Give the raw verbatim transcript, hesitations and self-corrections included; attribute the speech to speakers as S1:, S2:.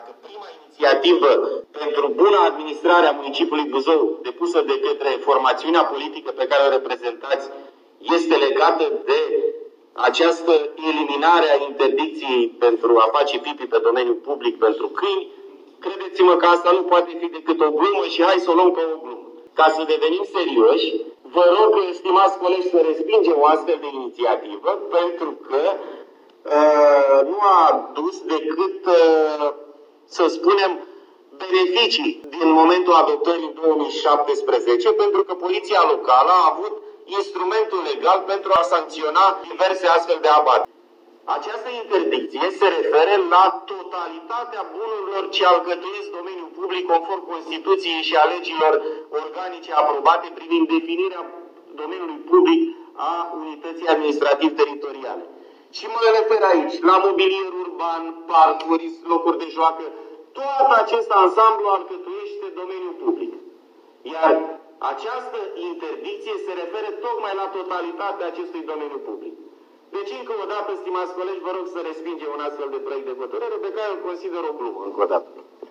S1: Dacă prima inițiativă pentru bună administrare a municipiului Buzău, depusă de către formațiunea politică pe care o reprezentați, este legată de această eliminare a interdicției pentru a face pipi pe domeniul public pentru câini, credeți-mă că asta nu poate fi decât o glumă și hai să o luăm ca o glumă. Ca să devenim serioși, vă rog, stimați colegi, să respingem o astfel de inițiativă, pentru că uh, nu a dus decât, uh, să spunem, beneficii din momentul adoptării în două mii șaptesprezece, pentru că poliția locală a avut instrumentul legal pentru a sancționa diverse astfel de abateri. Această interdicție se referă la totalitatea bunurilor ce alcătuiesc domeniul public conform Constituției și a legilor organice aprobate privind definirea domeniului public a unității administrativ-teritoriale. Și mă refer aici la mobilier urban, parcuri, locuri de joacă. Tot acest ansamblu alcătuiește domeniul public. Iar această interdicție se referă tocmai la totalitatea acestui domeniu public. Deci, încă o dată, stimați colegi, vă rog să respingem un astfel de proiect de hotărâre pe care îl consider o glumă, încă o dată.